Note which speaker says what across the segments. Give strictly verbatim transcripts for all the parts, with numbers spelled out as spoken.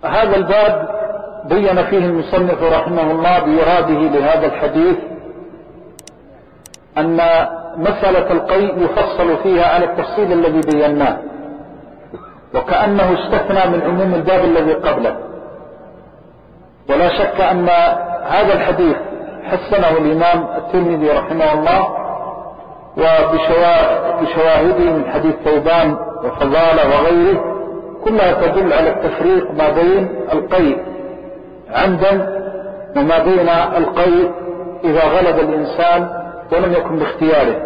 Speaker 1: هذا الباب بين فيه المصنف رحمه الله بإراده لهذا الحديث أن مسألة القيء يفصل فيها على التفصيل الذي بيناه، وكأنه استثنى من عموم الباب الذي قبله. ولا شك أن هذا الحديث حسنه الإمام الترمذي رحمه الله وبشواهده من حديث ثوبان وفضالة وغيره، كلها تدل على التفريق ما بين القيء عمدا وما بين القيء إذا غلب الإنسان ولم يكن باختياره.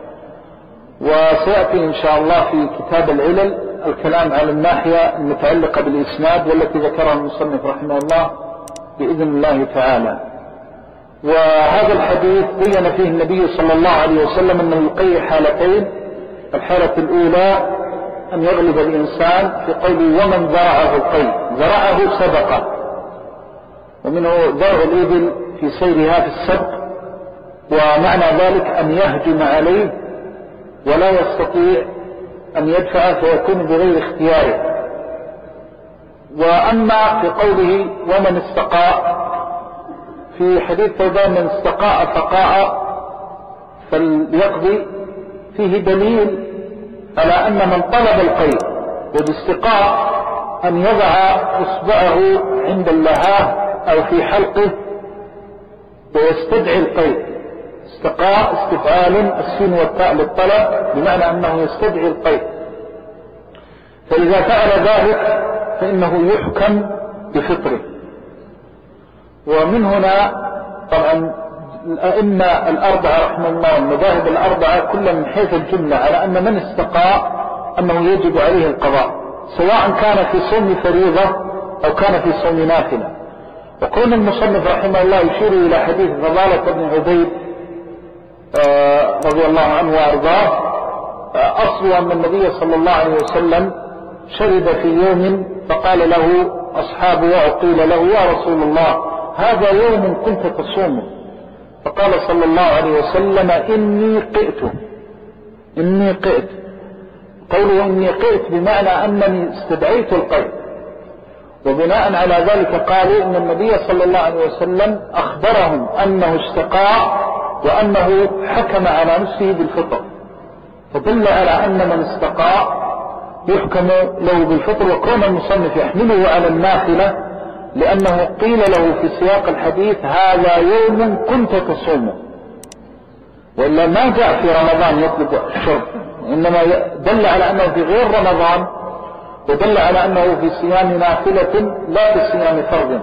Speaker 1: وسيأتي إن شاء الله في كتاب العلل الكلام على الناحية المتعلقة بالإسناد والتي ذكرها المصنف رحمه الله بإذن الله تعالى. وهذا الحديث بين فيه النبي صلى الله عليه وسلم أن القيء حالتين. الحالة الأولى أن يغلب الإنسان في قوله ومن ذرعه القيء، ذرعه سبقه، ومنه ذرع الإبل في سيرها في السبق، ومعنى ذلك أن يهجم عليه ولا يستطيع أن يدفع فيكون بغير اختياره. وأما في قوله ومن استقاء في حديث ثوبان من استقاء فقاء فليقضي، فيه دليل على أن من طلب القيء والاستقاء أن يضع إصبعه عند اللهاه أو في حلقه ويستدعي القيء. استقاء استفعال السين والتاء للطلب بمعنى أنه يستدعي القيء، فإذا فعل ذلك فإنه يحكم بفطره. ومن هنا طبعا الأئمة الأربعة رحمه الله المذاهب الأربعة كل من حيث الجملة على أن من استقاء أنه يجب عليه القضاء، سواء كان في صوم فريضة أو كان في صوم نافلة. وكون المصنف رحمه الله يشير إلى حديث فضالة بن عبيد آه رضي الله عنه وأرضاه، آه أصل أن النبي صلى الله عليه وسلم شرب في يوم فقال له أصحابه وقيل له يا رسول الله هذا يوم كنت تصومه، فقال صلى الله عليه وسلم إني قئت إني قئت قوله إني قئت بمعنى أنني استدعيت القيء. وبناء على ذلك قالوا إن النبي صلى الله عليه وسلم أخبرهم أنه استقاء وأنه حكم على نفسه بالفطر، فدل على أن من استقاء يحكم له بالفطر. وكون المصنف يحمله على النافلة لأنه قيل له في سياق الحديث هذا يوم كنت تصومه، وإلا ما جاء في رمضان يطلب الشرب، إنما دل على أنه في غير رمضان، ودل على أنه في صيام نافلة لا في صيام فرض.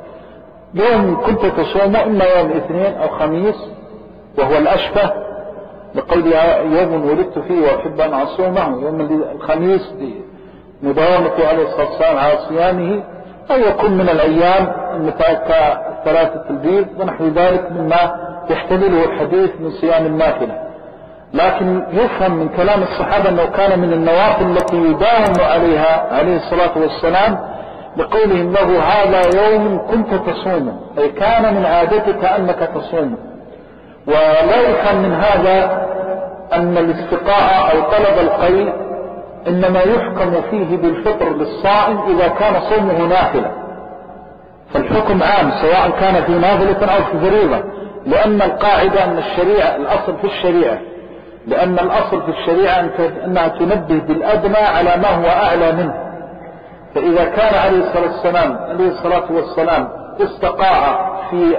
Speaker 1: يوم كنت تصومه إما يوم اثنين أو خميس وهو الأشبه لقول يوم ولدت فيه وأحب أن أصومه، يوم الخميس مداومته عليه الصلاة والسلام على صيامه، أو يكون من الأيام الثلاثة البيض ونحو ذلك مما يحتمله الحديث من صيام النافلة. لكن يفهم من كلام الصحابة أنه كان من النوافل التي يداوم عليها عليه الصلاة والسلام بقولهم له هذا يوم كنت تصومه، أي كان من عادتك أنك تصومه. ولا يفهم من هذا أن الاستقاء أو طلب القيء إنما يحكم فيه بالفطر للصائم إذا كان صومه نافلة، فالحكم عام سواء كان في نافلة أو في فريضة، لأن القاعدة أن الشريعة الأصل في الشريعة لأن الأصل في الشريعة أنها تنبه بالأدنى على ما هو أعلى منه. فإذا كان عليه الصلاة والسلام عليه الصلاة والسلام استقاء في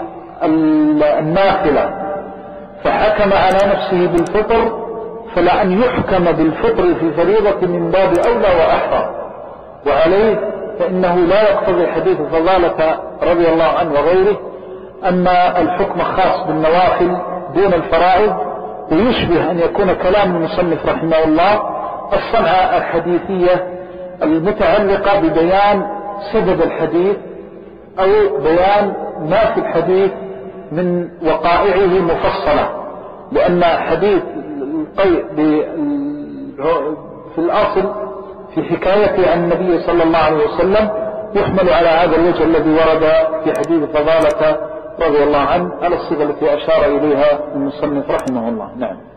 Speaker 1: النافلة فحكم على نفسه بالفطر، فلأن يحكم بالفطر في فريضة من باب أولى وأحرى. وعليه فإنه لا يقتضي حديث فضالة رضي الله عنه وغيره أن الحكم خاص بالنوافل دون الفرائض، ويشبه أن يكون كلام المصنف رحمه الله الصنعة الحديثية المتعلقة ببيان سبب الحديث أو بيان ما في الحديث من وقائعه مفصلة. لأن حديث القيء في الأصل في حكايته عن النبي صلى الله عليه وسلم يحمل على هذا الوجه الذي ورد في حديث فضالة رضي الله عنه على الصيغة التي أشار إليها المصنف رحمه الله. نعم.